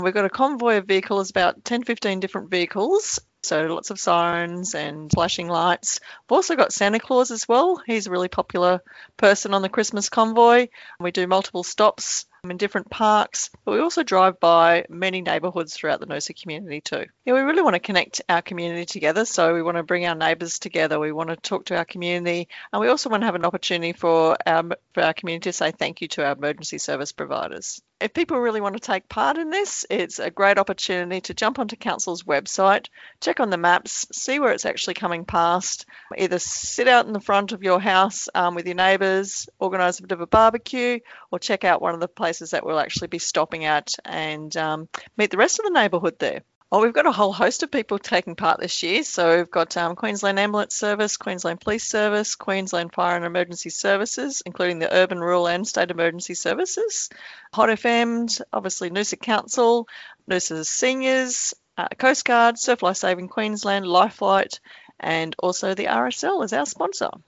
We've got a convoy of vehicles, about 10, 15 different vehicles. So lots of sirens and flashing lights. We've also got Santa Claus as well. He's a really popular person on the Christmas convoy. We do multiple stops in different parks, but we also drive by many neighbourhoods throughout the Noosa community too. Yeah, we really want to connect our community together, so we want to bring our neighbours together. We want to talk to our community, and we also want to have an opportunity for our community to say thank you to our emergency service providers. If people really want to take part in this, it's a great opportunity to jump onto Council's website, check on the maps, see where it's actually coming past, either sit out in the front of your house with your neighbours, organise a bit of a barbecue, or check out one of the places that we'll actually be stopping at and meet the rest of the neighbourhood there. Well, we've got a whole host of people taking part this year. So we've got Queensland Ambulance Service, Queensland Police Service, Queensland Fire and Emergency Services, including the urban, rural and state emergency services, Hot FM, obviously Noosa Council, Noosa Seniors, Coast Guard, Surf Life Saving Queensland, Lifelight, and also the RSL is our sponsor.